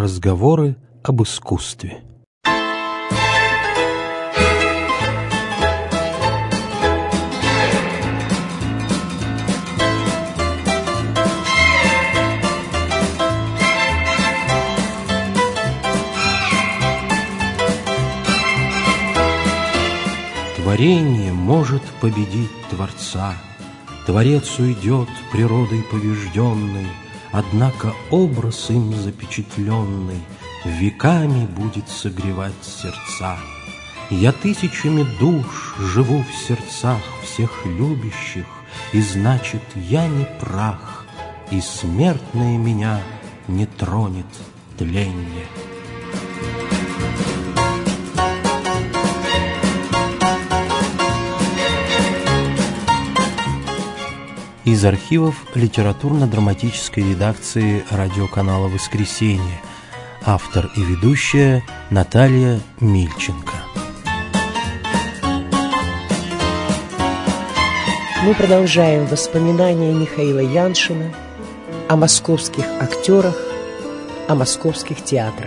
Разговоры об искусстве. Творение может победить Творца, Творец уйдет природой побежденной, однако образ им запечатленный веками будет согревать сердца. Я тысячами душ живу в сердцах всех любящих, и значит, я не прах, и смертное меня не тронет тленье. Из архивов литературно-драматической редакции радиоканала «Воскресенье». Автор и ведущая Наталья Мильченко. Мы продолжаем воспоминания Михаила Яншина о московских актерах, о московских театрах.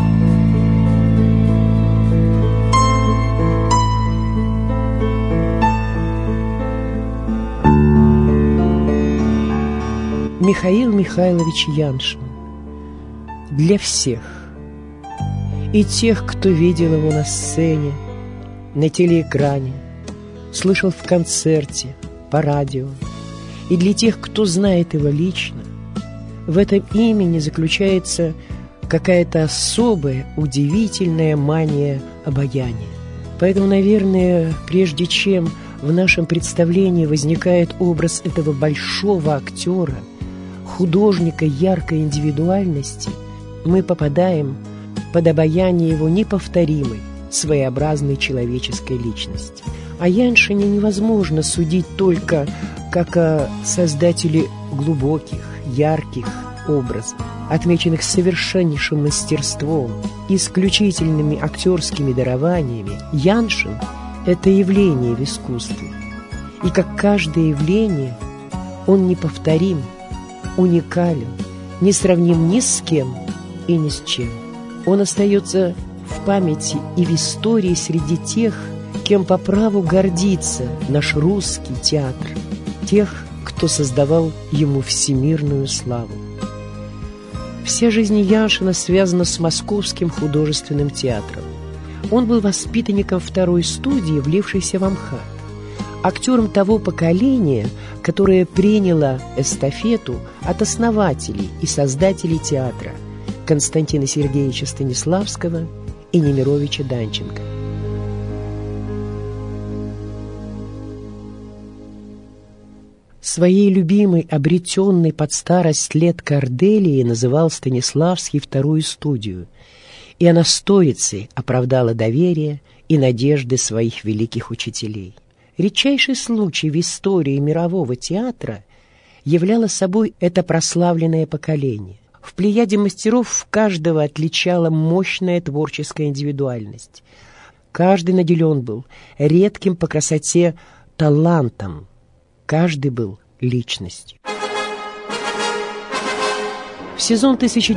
Михаил Михайлович Яншин для всех, и тех, кто видел его на сцене, на телеэкране, слышал в концерте, по радио, и для тех, кто знает его лично, в этом имени заключается какая-то особая, удивительная мания обаяния. Поэтому, наверное, прежде чем в нашем представлении возникает образ этого большого актера, художника яркой индивидуальности, мы попадаем под обаяние его неповторимой, своеобразной человеческой личности. О Яншине невозможно судить только как о создателе глубоких, ярких образов, отмеченных совершеннейшим мастерством, исключительными актерскими дарованиями. Яншин – это явление в искусстве, и как каждое явление он неповторим, уникален, не сравним ни с кем и ни с чем. Он остается в памяти и в истории среди тех, кем по праву гордится наш русский театр, тех, кто создавал ему всемирную славу. Вся жизнь Яншина связана с Московским художественным театром. Он был воспитанником второй студии, влившейся в Амхат, актером того поколения, которое приняло эстафету от основателей и создателей театра Константина Сергеевича Станиславского и Немировича Данченко. Своей любимой, обретенной под старость лет Корделией называл Станиславский вторую студию, и она стоицей оправдала доверие и надежды своих великих учителей. Редчайший случай в истории мирового театра являло собой это прославленное поколение. В плеяде мастеров каждого отличала мощная творческая индивидуальность. Каждый наделен был редким по красоте талантом. Каждый был личностью. В сезон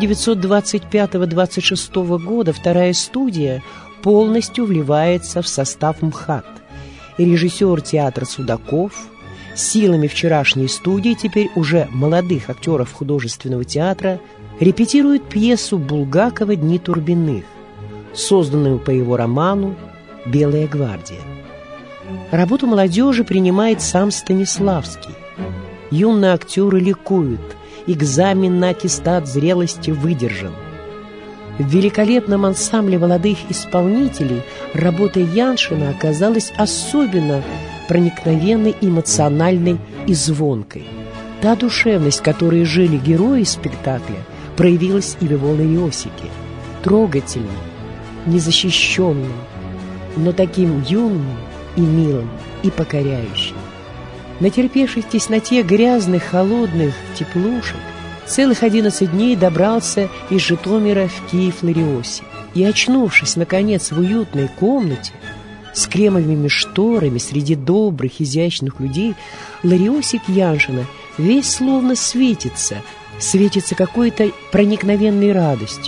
1925-26 года вторая студия полностью вливается в состав МХАТ. И режиссер театра Судаков силами вчерашней студии, теперь уже молодых актеров художественного театра, репетирует пьесу Булгакова «Дни Турбиных», созданную по его роману «Белая гвардия». Работу молодежи принимает сам Станиславский. Юные актеры ликуют, экзамен на аттестат зрелости выдержан. В великолепном ансамбле молодых исполнителей работа Яншина оказалась особенно проникновенной, эмоциональной и звонкой. Та душевность, которой жили герои спектакля, проявилась и в его Лариосике. Трогательным, незащищенным, но таким юным и милым, и покоряющим. Натерпевшись в тесноте грязных, холодных теплушек, целых 11 дней добрался из Житомира в Киев Лариосик. И, очнувшись, наконец, в уютной комнате с кремовыми шторами среди добрых, изящных людей, Лариосик Яншина весь словно светится какой-то проникновенной радостью,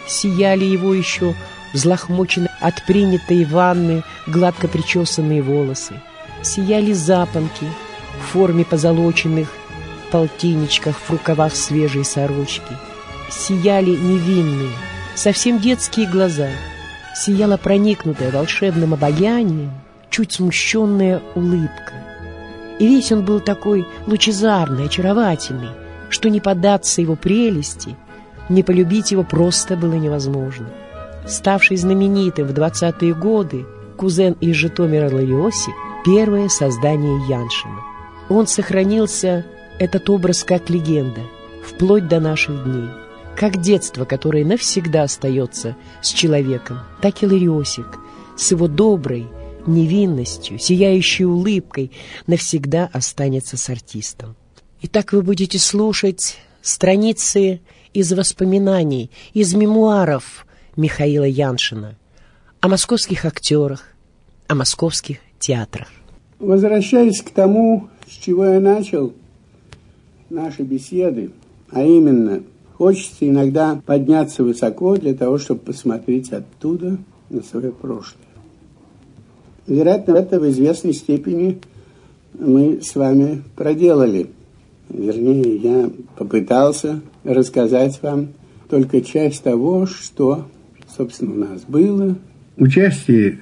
сияли его еще взлохмоченные от принятой ванны гладко причесанные волосы, сияли запонки в форме позолоченных полтинничках в рукавах свежей сорочки, сияли невинные, совсем детские глаза, сияла проникнутая волшебным обаянием чуть смущенная улыбка. И весь он был такой лучезарный, очаровательный, что не поддаться его прелести, не полюбить его просто было невозможно. Ставший знаменитым в 20-е годы, кузен из Житомира Лариоси — первое создание Яншина. Он сохранился, этот образ, как легенда, вплоть до наших дней. Как детство, которое навсегда остается с человеком, так и Лариосик с его доброй невинностью, сияющей улыбкой навсегда останется с артистом. Итак, вы будете слушать страницы из воспоминаний, из мемуаров Михаила Яншина о московских актерах, о московских театрах. Возвращаясь к тому, с чего я начал наши беседы, а именно, хочется иногда подняться высоко для того, чтобы посмотреть оттуда на свое прошлое. Вероятно, это в известной степени мы с вами проделали. Вернее, я попытался рассказать вам только часть того, что, собственно, у нас было. Участие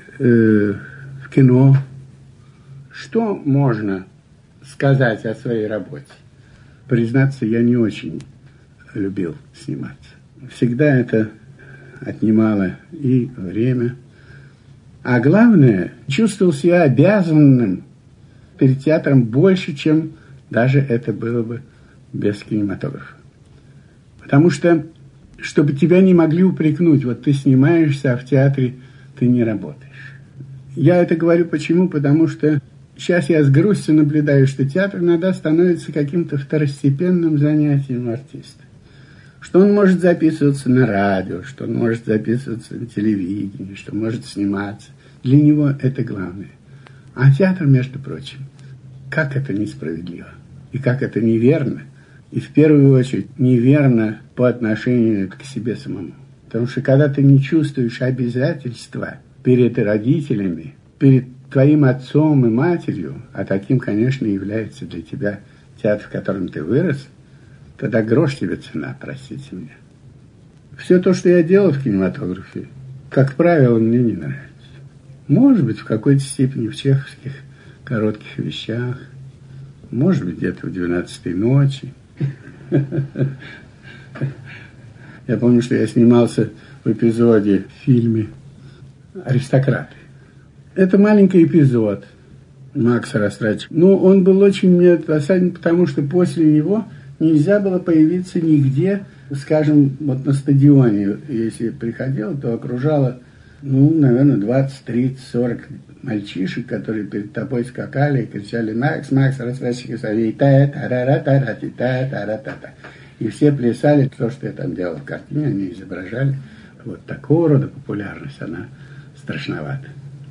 в кино. Что можно сказать о своей работе? Признаться, я не очень любил сниматься. Всегда это отнимало и время. А главное, чувствовал себя обязанным перед театром больше, чем даже это было бы без кинематографа. Потому что, чтобы тебя не могли упрекнуть, вот ты снимаешься, а в театре ты не работаешь. Я это говорю почему? Потому что сейчас я с грустью наблюдаю, что театр иногда становится каким-то второстепенным занятием артиста. Что он может записываться на радио, что он может записываться на телевидении, что может сниматься. Для него это главное. А театр, между прочим, как это несправедливо и как это неверно. И в первую очередь неверно по отношению к себе самому. Потому что когда ты не чувствуешь обязательства перед родителями, перед твоим отцом и матерью, а таким, конечно, является для тебя театр, в котором ты вырос, тогда грош тебе цена, простите меня. Все то, что я делал в кинематографе, как правило, мне не нравится. Может быть, в какой-то степени в чеховских коротких вещах, может быть, где-то в «12-й ночи». Я помню, что я снимался в эпизоде в фильме «Аристократы». Это маленький эпизод Макса Растрачева. Но он был очень мне досаден, потому что после него нельзя было появиться нигде, скажем, вот на стадионе. Если приходил, то окружало, наверное, 20, 30, 40 мальчишек, которые перед тобой скакали и кричали: «Макс, Макс, Растрачев, и та-та-ра-та-ра-ти-та-та-ра-та-та». И все плясали. То, что я там делал в картине, они изображали. Вот такого рода популярность, она страшновата.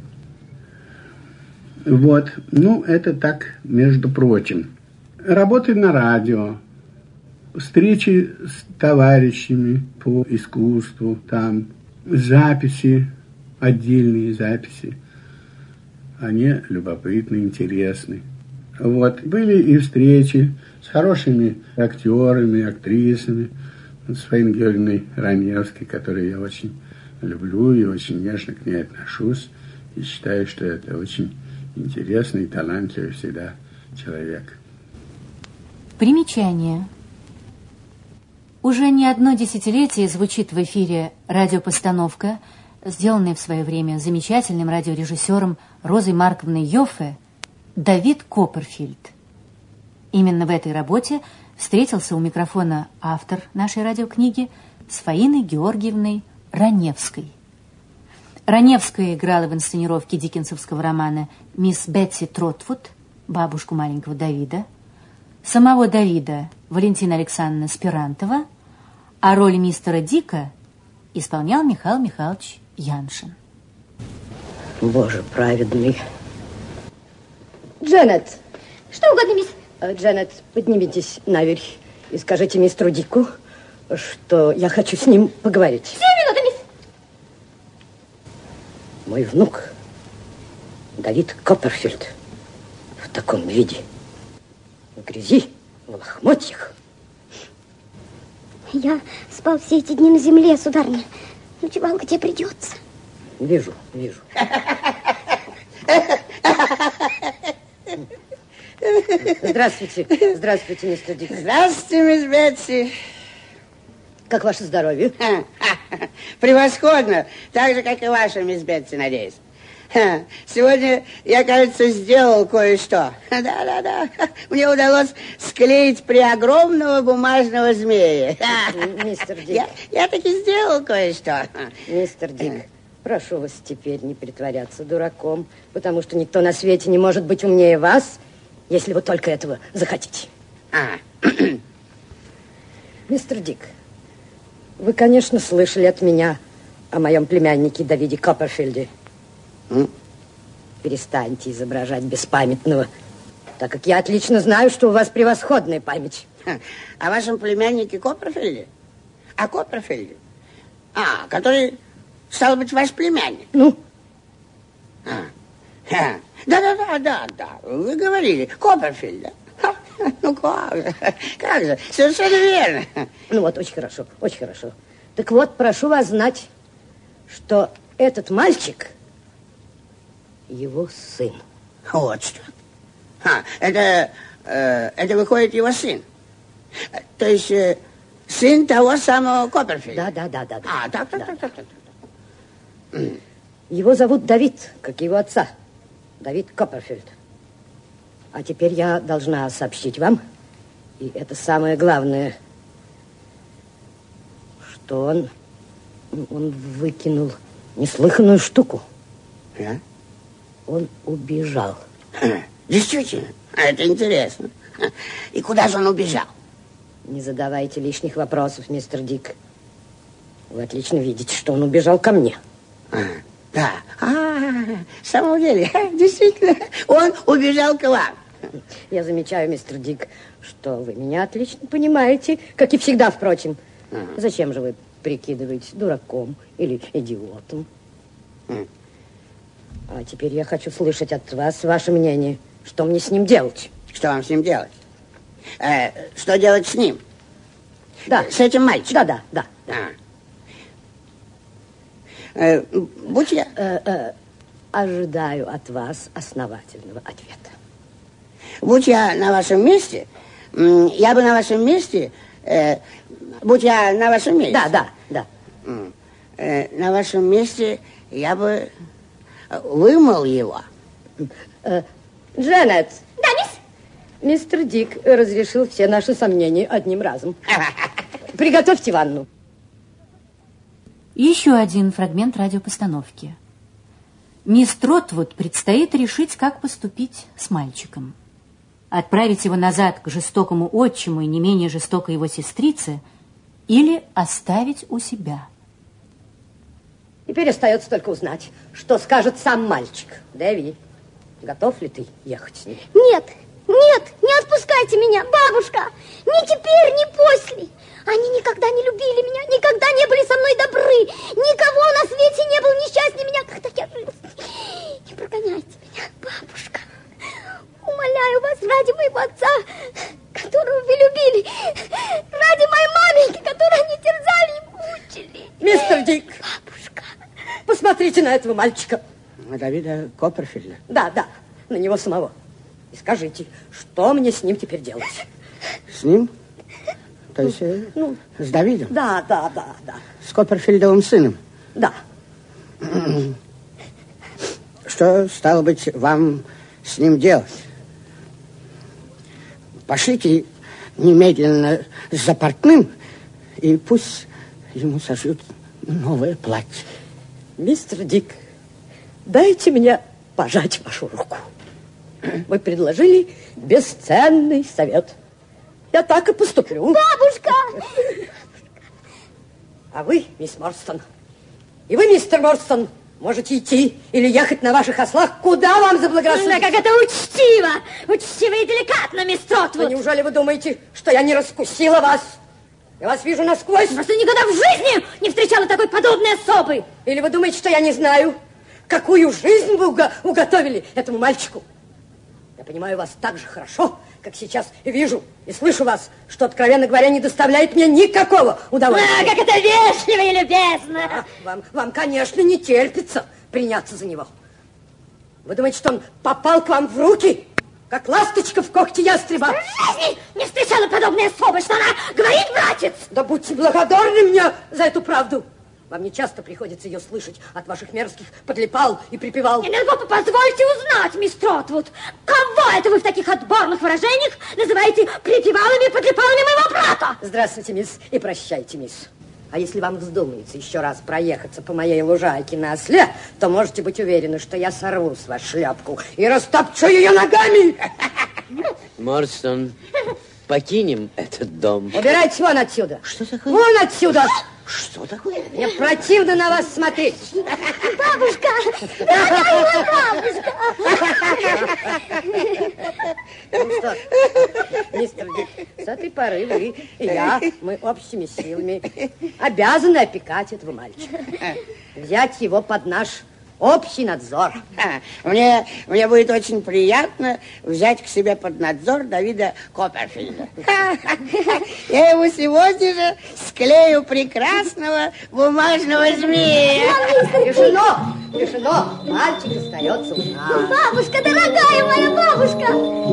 Вот, это так, между прочим. Работы на радио, встречи с товарищами по искусству, там записи, отдельные записи. Они любопытны, интересны. Вот, были и встречи с хорошими актерами, актрисами, с Фаиной Георгиевной Раневской, которую я очень люблю и очень нежно к ней отношусь. И считаю, что это очень интересный и талантливый всегда человек. Примечание. Уже не одно десятилетие звучит в эфире радиопостановка, сделанная в свое время замечательным радиорежиссером Розой Марковной Йоффе, «Давид Копперфильд». Именно в этой работе встретился у микрофона автор нашей радиокниги с Фаиной Георгиевной Раневской. Раневская играла в инсценировке диккенсовского романа «Мисс Бетси Тротвуд», бабушку маленького Давида, самого Давида Валентина Александровна Спирантова, а роль мистера Дика исполнял Михаил Михайлович Яншин. Боже праведный. Дженнет. Что угодно, мисс. Дженнет, поднимитесь наверх и скажите мистеру Дику, что я хочу с ним поговорить. 7 минут. мой внук, Давид Копперфильд, в таком виде, в грязи, в лохмотьях. Я спал все эти дни на земле, сударыня. Ночевал, где придется. Вижу. Здравствуйте, мистер Дик. Здравствуйте, мисс Бетси. Как ваше здоровье? Превосходно. Так же, как и ваше, мисс Бетси, надеюсь. Сегодня я, кажется, сделал кое-что. Да. Мне удалось склеить преогромного бумажного змея. Мистер Дик. Я таки сделал кое-что. Мистер Дик, прошу вас теперь не притворяться дураком, потому что никто на свете не может быть умнее вас, если вы только этого захотите. Мистер Дик, вы, конечно, слышали от меня о моем племяннике Давиде Копперфильде. Перестаньте изображать беспамятного, так как я отлично знаю, что у вас превосходная память. О вашем племяннике Копперфильде? О Копперфильде? Который, стал быть, ваш племянник? Да. Вы говорили, Копперфильд, да? Ну, как же, совершенно верно. Ну вот, очень хорошо. Так вот, прошу вас знать, что этот мальчик его сын. Вот что. Это выходит его сын. То есть сын того самого Копперфильда. Да. Так. Его зовут Давид, как его отца. Давид Копперфильд. А теперь я должна сообщить вам, и это самое главное, что он выкинул неслыханную штуку. Он убежал. Действительно, это интересно. И куда же он убежал? Не задавайте лишних вопросов, мистер Дик. Вы отлично видите, что он убежал ко мне. Да. В самом деле, действительно, он убежал к вам. Я замечаю, мистер Дик, что вы меня отлично понимаете, как и всегда, впрочем. Зачем же вы прикидываетесь дураком или идиотом? А теперь я хочу слышать от вас ваше мнение. Что мне с ним делать? Что вам с ним делать? Что делать с ним? Да. С этим мальчиком? Да. Будь я... Ожидаю от вас основательного ответа. Будь я на вашем месте, я бы на вашем месте... Будь я на вашем месте... Да. На вашем месте я бы вымыл его. Дженет. Да, мисс? Мистер Дик разрешил все наши сомнения одним разом. Приготовьте ванну. Еще один фрагмент радиопостановки. Мисс Тротвуд предстоит решить, как поступить с мальчиком. Отправить его назад к жестокому отчиму и не менее жестокой его сестрице или оставить у себя. Теперь остается только узнать, что скажет сам мальчик. Дэви, готов ли ты ехать с ним? Нет, не отпускайте меня, бабушка. Ни теперь, ни после. Они никогда не любили меня, никогда не были со мной добры. Никого на свете не было несчастнее меня, когда я жил. Не прогоняйте меня, бабушка. Умоляю вас ради моего отца, которого вы любили, ради моей маменьки, которую они терзали и мучили. Мистер Дик. Бабушка. Посмотрите на этого мальчика. Давида Копперфильда? Да, на него самого. И скажите, что мне с ним теперь делать? С ним? То есть с Давидом? Да. С Копперфильдовым сыном? Да. Что, стало быть, вам с ним делать? Пошлите немедленно за портным, и пусть ему сошьют новое платье. Мистер Дик, дайте мне пожать вашу руку. Вы предложили бесценный совет. Я так и поступлю. Бабушка! А вы, мисс Морстон, и вы, мистер Морстон, можете идти или ехать на ваших ослах, куда вам заблагорассудится. Как это учтиво и деликатно, мисс Тротвуд. Но неужели вы думаете, что я не раскусила вас? Я вас вижу насквозь. Просто никогда в жизни не встречала такой подобной особы. Или вы думаете, что я не знаю, какую жизнь вы уготовили этому мальчику. Я понимаю вас так же хорошо, как сейчас вижу и слышу вас, что, откровенно говоря, не доставляет мне никакого удовольствия. Как это вежливо и любезно. Вам, конечно, не терпится приняться за него. Вы думаете, что он попал к вам в руки, как ласточка в когти ястреба? В жизни не встречала подобной особы, что она говорит, братец. Да будьте благодарны мне за эту правду. Вам не часто приходится ее слышать от ваших мерзких подлипал и припевал. Позвольте узнать, мисс Тротвуд, кого это вы в таких отборных выражениях называете припевалами и подлипалами моего брата? Здравствуйте, мисс, и прощайте, мисс. А если вам вздумается еще раз проехаться по моей лужайке на осле, то можете быть уверены, что я сорву с вас шляпку и растопчу ее ногами. Морстон, покинем этот дом. Убирайтесь вон отсюда. Что такое? Вон отсюда. Что такое? Мне противно на вас смотреть. Бабушка! Дорогая моя бабушка! Ну что, мистер Дик, с этой поры вы и я, мы общими силами обязаны опекать этого мальчика. Взять его под наш общий надзор. Мне будет очень приятно взять к себе под надзор Давида Копперфильда. Я ему сегодня же склею прекрасного бумажного змея. Решено, мальчик остается у нас. Бабушка, дорогая моя бабушка!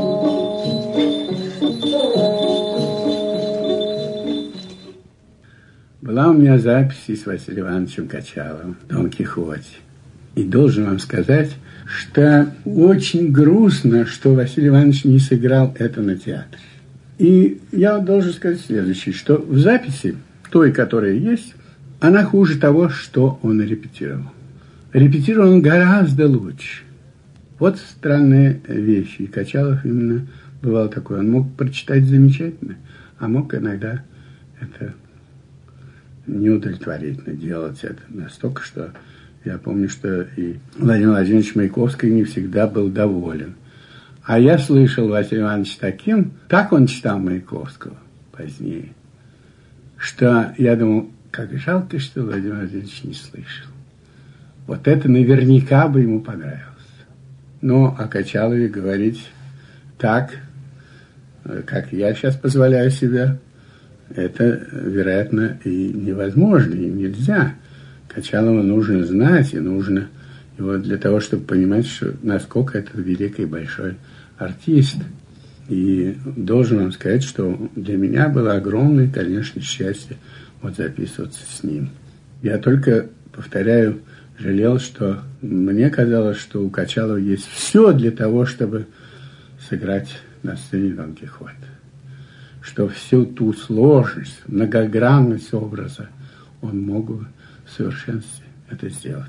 Была у меня запись с Василием Ивановичем Качаловым в «Дон Кихоте». И должен вам сказать, что очень грустно, что Василий Иванович не сыграл это на театре. И я должен сказать следующее, что в записи, той, которая есть, она хуже того, что он репетировал. Репетировал он гораздо лучше. Вот странные вещи. И Качалов именно бывал такой. Он мог прочитать замечательно, а мог иногда это неудовлетворительно делать это настолько, что... Я помню, что и Владимир Владимирович Маяковский не всегда был доволен. А я слышал Василия Ивановича таким, так он читал Маяковского позднее, что я думал, как жалко, что Владимир Владимирович не слышал. Вот это наверняка бы ему понравилось. Но о Качалове говорить так, как я сейчас позволяю себе, это, вероятно, и невозможно, и нельзя. Качалова нужно знать, и нужно его для того, чтобы понимать, что, насколько это великий и большой артист. И должен вам сказать, что для меня было огромное, конечно, счастье вот записываться с ним. Я только, повторяю, жалел, что мне казалось, что у Качалова есть все для того, чтобы сыграть на сцене Дон Кихота. Что всю ту сложность, многогранность образа он мог бы в совершенстве это сделать.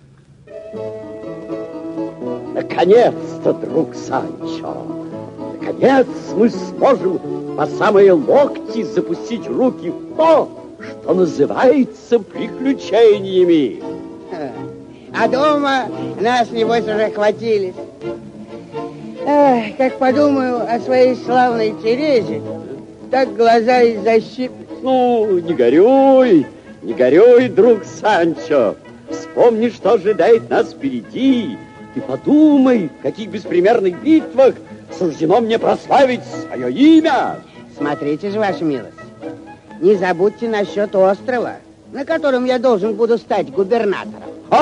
Наконец-то, друг Санчо, наконец мы сможем по самые локти запустить руки в то, что называется приключениями. А дома нас, небось, уже хватились. Эх, как подумаю о своей славной Терезе, так глаза и защиплют. Ну, не горюй, друг Санчо. Вспомни, что ожидает нас впереди. И подумай, в каких беспримерных битвах суждено мне прославить свое имя. Смотрите же, ваша милость, не забудьте насчет острова, на котором я должен буду стать губернатором.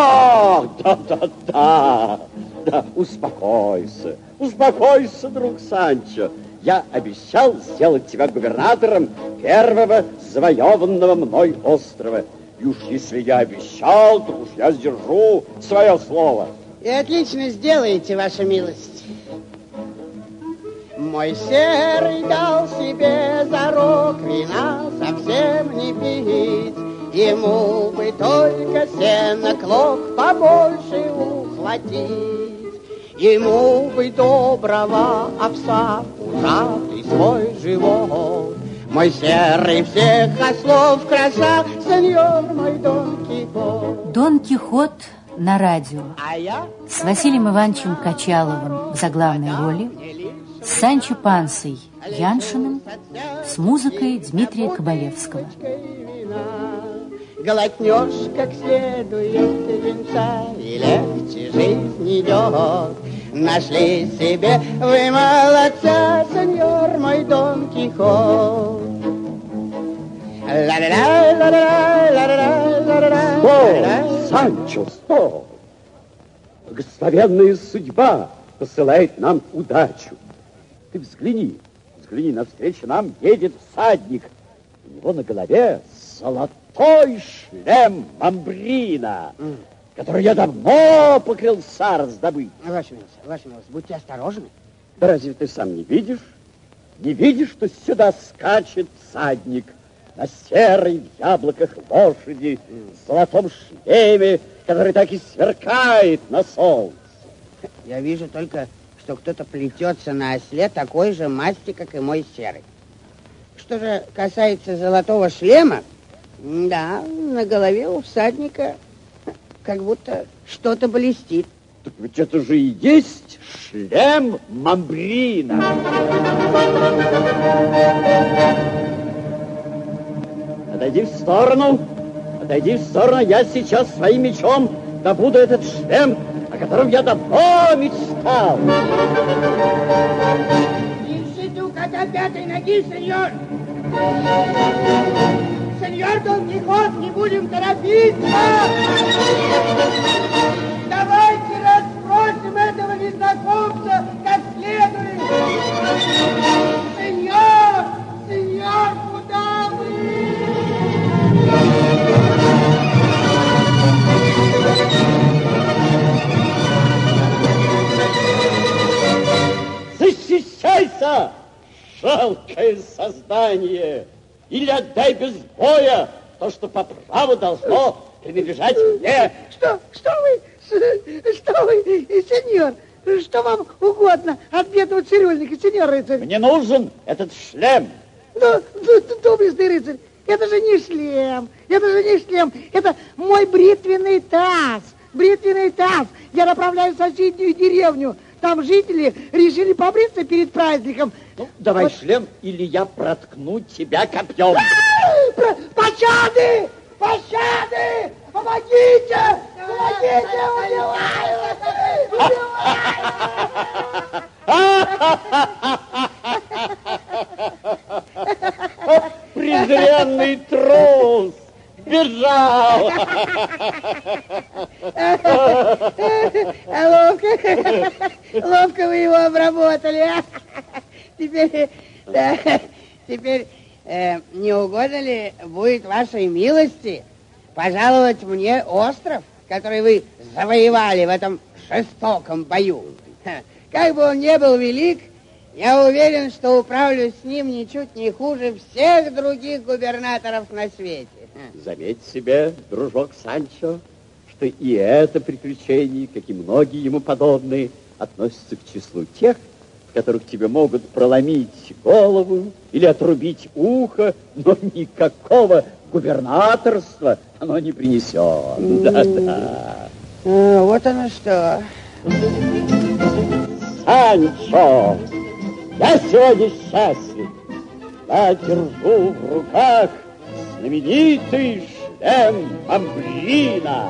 Да, успокойся, друг Санчо. Я обещал сделать тебя губернатором первого завоеванного мной острова. И уж если я обещал, то уж я сдержу свое слово. И отлично сделаете, ваша милость. Мой серый дал себе зарок вина совсем не пить. Ему бы только сено клок побольше ухватить. Ему бы доброго овса ужатый свой живот. Мой серый всех ослов краса, сеньор мой Дон Кихот. Дон Кихот на радио с Василием Ивановичем Качаловым в заглавной роли, с Санчо Пансой Яншиным, с музыкой Дмитрия Кабалевского. глотнешь как следует винца, и легче жизнь идет. Нашли себе вы молодца, сеньор мой Дон Кихот. Стой, Санчо, стой! Благословенная судьба посылает нам удачу. Ты взгляни, навстречу нам едет всадник. У него на голове золотой шлем мамбрина, который я давно поклялся раздобыть. Ваша милость, будьте осторожны. Да разве ты сам не видишь? Не видишь, что сюда скачет всадник на серой в яблоках лошади, в золотом шлеме, который так и сверкает на солнце? Я вижу только, что кто-то плетется на осле такой же масти, как и мой серый. Что же касается золотого шлема, да, на голове у всадника как будто что-то блестит. Так ведь это же и есть шлем мамбрина. Отойди в сторону, я сейчас своим мечом добуду этот шлем, о котором я давно мечтал. Держите у кота пятой ноги, сеньор. Сеньор Дон Кихот, не будем торопиться. Давайте расспросим этого незнакомца как следует. Сеньор, куда вы? Защищайся, жалкое создание! Или отдай без боя то, что по праву должно принадлежать мне. Что вы, сеньор? Что вам угодно от бедного цирюльника, сеньор рыцарь? Мне нужен этот шлем. Доблестный рыцарь, это же не шлем, это мой бритвенный таз. Я направляюсь в соседнюю деревню. Там жители решили побриться перед праздником. Ну, давай вот шлем, или я проткну тебя копьем. Пощады! Помогите! Презренный трус! Бежал! Ловко вы его обработали. Теперь не угодно ли будет вашей милости пожаловать мне остров, который вы завоевали в этом жестоком бою? Как бы он ни был велик, я уверен, что управлюсь с ним ничуть не хуже всех других губернаторов на свете. Заметь себе, дружок Санчо, что и это приключение, как и многие ему подобные, относятся к числу тех, в которых тебе могут проломить голову или отрубить ухо, но никакого губернаторства оно не принесет. Да-да. Вот оно что. Санчо, я сегодня счастлив. Я держу в руках знаменитый шлем мамбрина.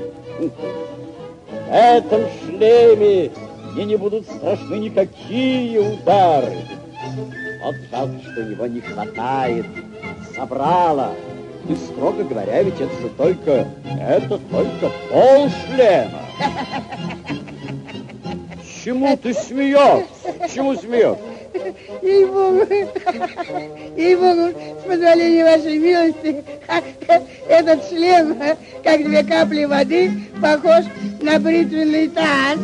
В этом шлеме мне не будут страшны никакие удары. Вот жалко, что его не хватает забрала. И, строго говоря, ведь это же только пол шлема. Чему ты смеешься? Чему смеешься? Ей-богу, с позволения вашей милости, этот шлем, как две капли воды, похож на бритвенный таз.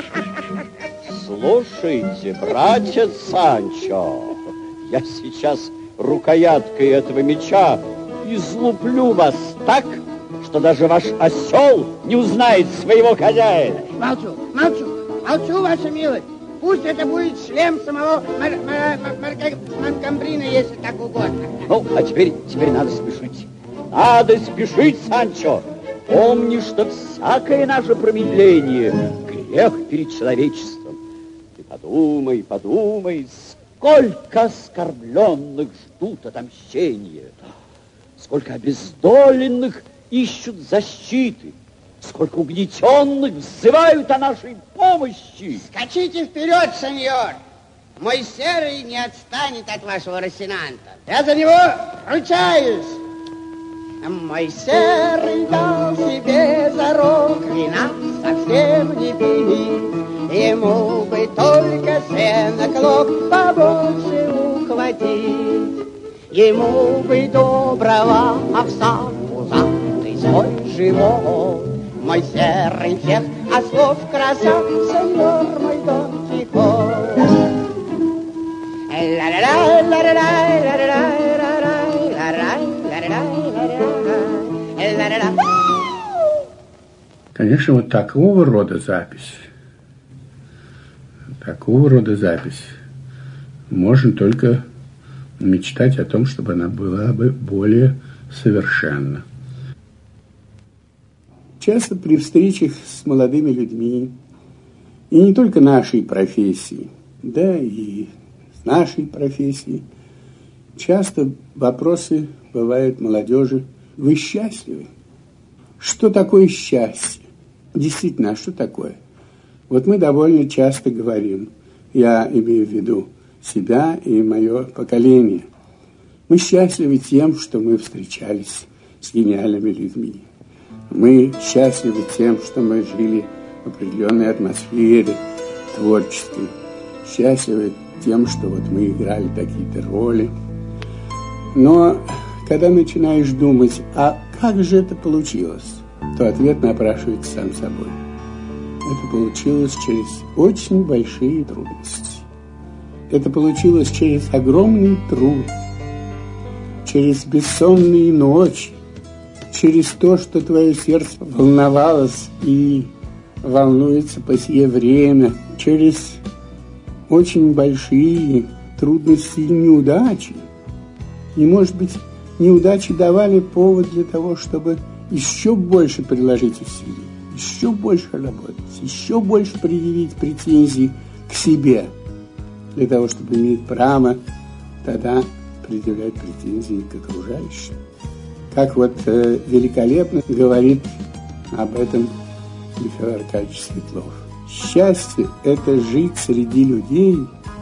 Слушайте, братец Санчо, я сейчас рукояткой этого меча излуплю вас так, что даже ваш осел не узнает своего хозяина. Молчу, ваша милость. Пусть это будет шлем самого Мамбрина, если так угодно. Ну, а теперь надо спешить. Надо спешить, Санчо. Помни, что всякое наше промедление — грех перед человечеством. Ты подумай, сколько оскорбленных ждут отомщения, сколько обездоленных ищут защиты, сколько угнетенных взывают о нашей помощи. Скачите вперед, сеньор. Мой серый не отстанет от вашего Росинанта. Я за него ручаюсь. Мой серый дал себе зарок вина совсем не пить. Ему бы только сено клок побольше ухватить. Ему бы доброго овса пузатый свой живот. Мой серый всех ослов краса, сеньор мой Дон Кихот. Конечно, вот такого рода запись можно только мечтать о том, чтобы она была бы более совершенна. Часто при встречах с молодыми людьми, и не только нашей профессии, да и с нашей профессии, часто вопросы бывают молодежи: вы счастливы? Что такое счастье? Действительно, а что такое? Вот мы довольно часто говорим, я имею в виду себя и мое поколение, мы счастливы тем, что мы встречались с гениальными людьми. Мы счастливы тем, что мы жили в определенной атмосфере творческой. Счастливы тем, что вот мы играли какие-то роли. Но когда начинаешь думать, а как же это получилось, то ответ напрашивается сам собой. Это получилось через очень большие трудности. Это получилось через огромный труд, через бессонные ночи, через то, что твое сердце волновалось и волнуется по сие время, через очень большие трудности и неудачи. И, может быть, неудачи давали повод для того, чтобы еще больше приложить усилий, еще больше работать, еще больше предъявить претензий к себе, для того, чтобы иметь право тогда предъявлять претензии к окружающим. Как вот великолепно говорит об этом Михаил Аркадьевич Светлов. Счастье – это жить среди людей,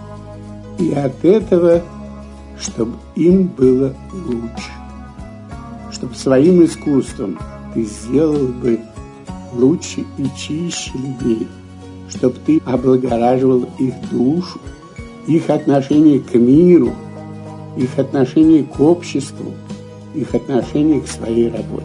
и от этого, чтобы им было лучше. Чтобы своим искусством ты сделал бы лучше и чище людей. Чтобы ты облагораживал их душу, их отношение к миру, их отношение к обществу, их отношение к своей работе.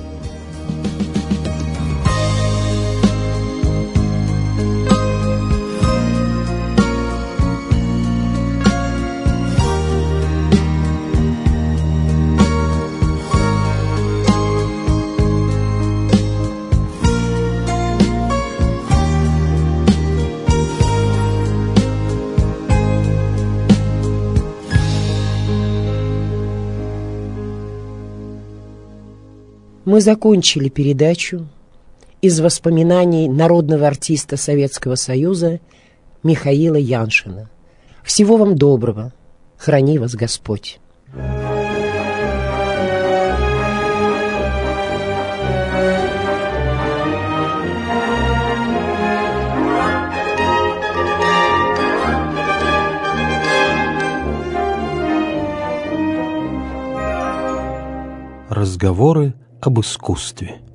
Мы закончили передачу из воспоминаний народного артиста Советского Союза Михаила Яншина. Всего вам доброго. Храни вас Господь. Разговоры об искусстве.